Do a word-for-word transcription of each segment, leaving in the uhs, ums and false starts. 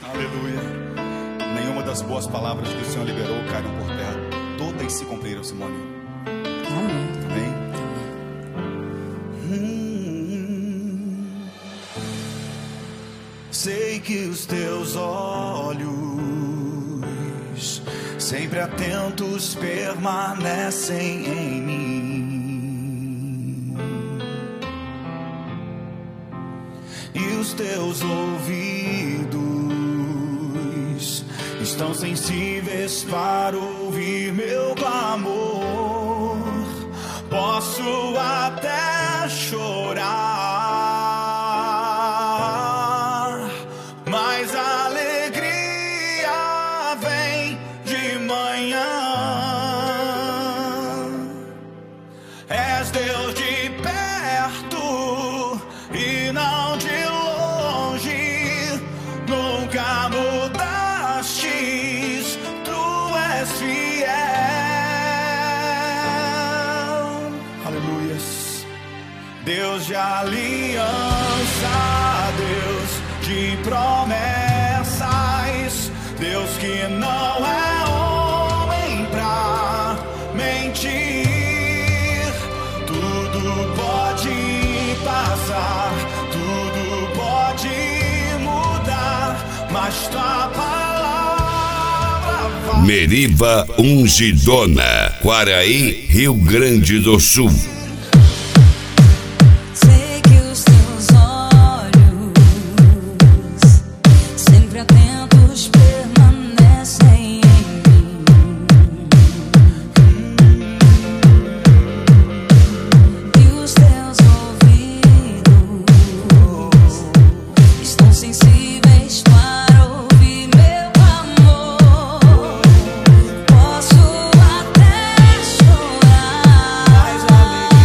Aleluia. Nenhuma das boas palavras que o Senhor liberou caíram por terra. Todas se cumpriram, Simone. Amém. Amém? Hum, sei que os teus olhos, sempre atentos, permanecem em mim. E os teus ouvidos estão sensíveis para ouvir meu clamor. Posso até chorar, mas a alegria vem de manhã. És Deus de perto e não de longe, nunca mudastes, tu és fiel. Aleluias. Deus de aliança, Deus de promessas, Deus que não é homem pra mentir. Tudo pode passar, tudo pode mudar, mas tua palavra vai. Meriva Ungidona, Quaraí, Rio Grande do Sul. Sei que os teus olhos, sempre atentos, permanecem em mim. E os teus ouvidos estão sensíveis para ouvir meu clamor. Posso até chorar, mas a alegria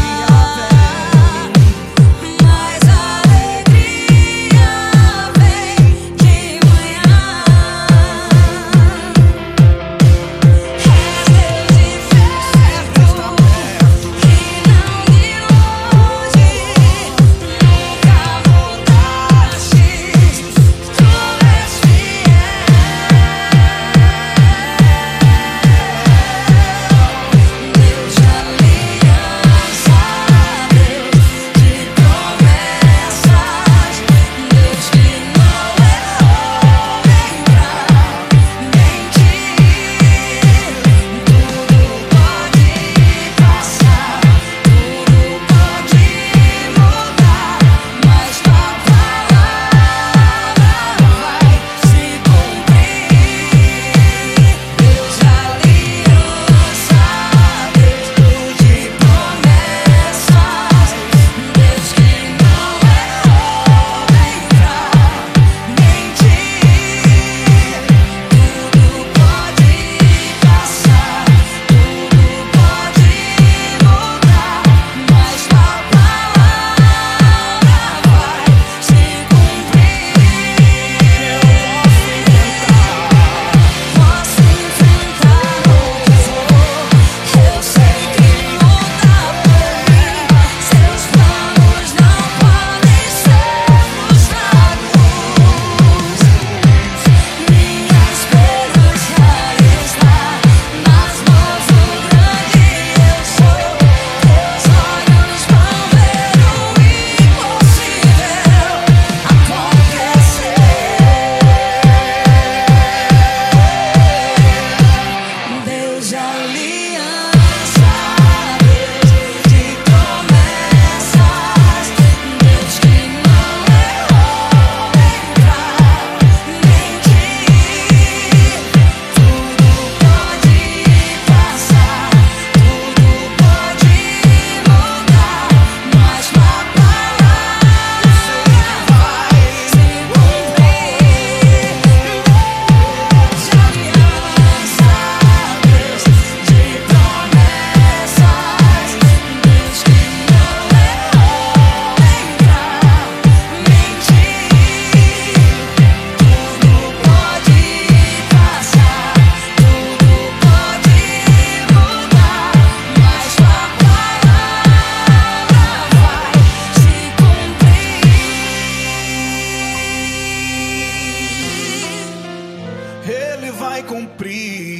cumprir.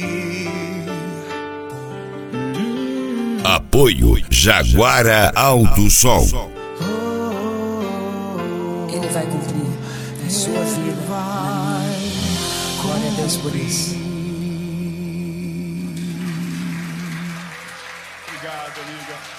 Apoio Jaguara Alto Som. Ele vai cumprir na sua vida, na minha. Glória a Deus por isso. Obrigado, amiga.